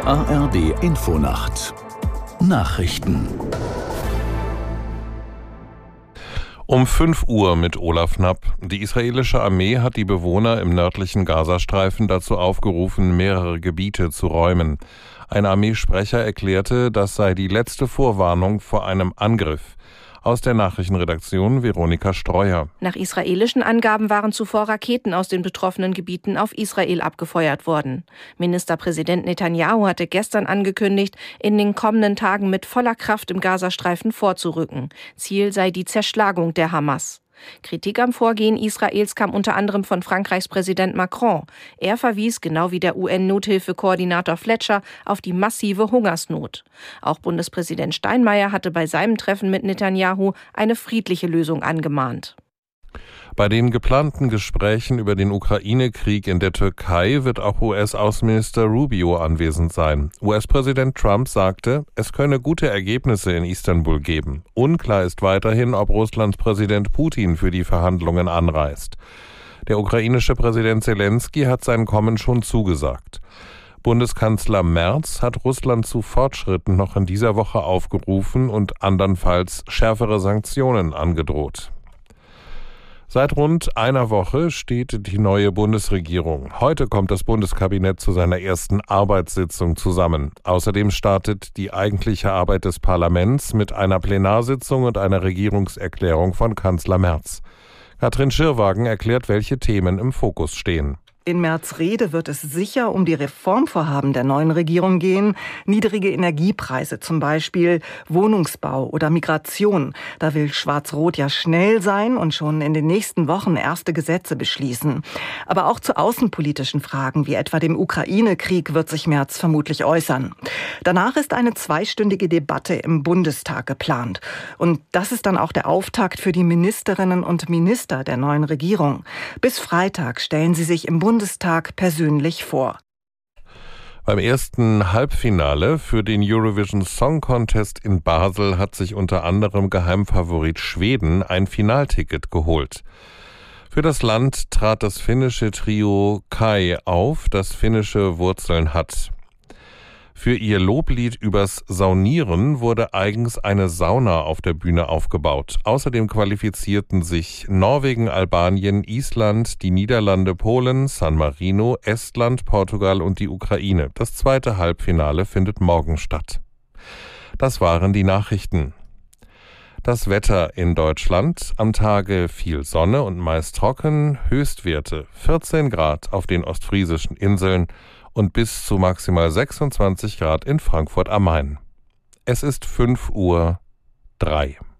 Die ARD Infonacht Nachrichten. Um 5 Uhr mit Olaf Knapp. Die israelische Armee hat die Bewohner im nördlichen Gazastreifen dazu aufgerufen, mehrere Gebiete zu räumen. Ein Armeesprecher erklärte, das sei die letzte Vorwarnung vor einem Angriff. Aus der Nachrichtenredaktion Veronika Streuer. Nach israelischen Angaben waren zuvor Raketen aus den betroffenen Gebieten auf Israel abgefeuert worden. Ministerpräsident Netanyahu hatte gestern angekündigt, in den kommenden Tagen mit voller Kraft im Gazastreifen vorzurücken. Ziel sei die Zerschlagung der Hamas. Kritik am Vorgehen Israels kam unter anderem von Frankreichs Präsident Macron. Er verwies, genau wie der UN-Nothilfekoordinator Fletcher, auf die massive Hungersnot. Auch Bundespräsident Steinmeier hatte bei seinem Treffen mit Netanyahu eine friedliche Lösung angemahnt. Bei den geplanten Gesprächen über den Ukraine-Krieg in der Türkei wird auch US-Außenminister Rubio anwesend sein. US-Präsident Trump sagte, es könne gute Ergebnisse in Istanbul geben. Unklar ist weiterhin, ob Russlands Präsident Putin für die Verhandlungen anreist. Der ukrainische Präsident Zelensky hat sein Kommen schon zugesagt. Bundeskanzler Merz hat Russland zu Fortschritten noch in dieser Woche aufgerufen und andernfalls schärfere Sanktionen angedroht. Seit rund einer Woche steht die neue Bundesregierung. Heute kommt das Bundeskabinett zu seiner ersten Arbeitssitzung zusammen. Außerdem startet die eigentliche Arbeit des Parlaments mit einer Plenarsitzung und einer Regierungserklärung von Kanzler Merz. Katrin Schirrwagen erklärt, welche Themen im Fokus stehen. In Merz' Rede wird es sicher um die Reformvorhaben der neuen Regierung gehen. Niedrige Energiepreise zum Beispiel, Wohnungsbau oder Migration. Da will Schwarz-Rot ja schnell sein und schon in den nächsten Wochen erste Gesetze beschließen. Aber auch zu außenpolitischen Fragen wie etwa dem Ukraine-Krieg wird sich Merz vermutlich äußern. Danach ist eine 2-stündige Debatte im Bundestag geplant. Und das ist dann auch der Auftakt für die Ministerinnen und Minister der neuen Regierung. Bis Freitag stellen sie sich im Bundestag persönlich vor. Beim ersten Halbfinale für den Eurovision Song Contest in Basel hat sich unter anderem Geheimfavorit Schweden ein Finalticket geholt. Für das Land trat das finnische Trio Kai auf, das finnische Wurzeln hat. Für ihr Loblied übers Saunieren wurde eigens eine Sauna auf der Bühne aufgebaut. Außerdem qualifizierten sich Norwegen, Albanien, Island, die Niederlande, Polen, San Marino, Estland, Portugal und die Ukraine. Das zweite Halbfinale findet morgen statt. Das waren die Nachrichten. Das Wetter in Deutschland: am Tage viel Sonne und meist trocken, Höchstwerte 14 Grad auf den ostfriesischen Inseln und bis zu maximal 26 Grad in Frankfurt am Main. Es ist 5:03 Uhr.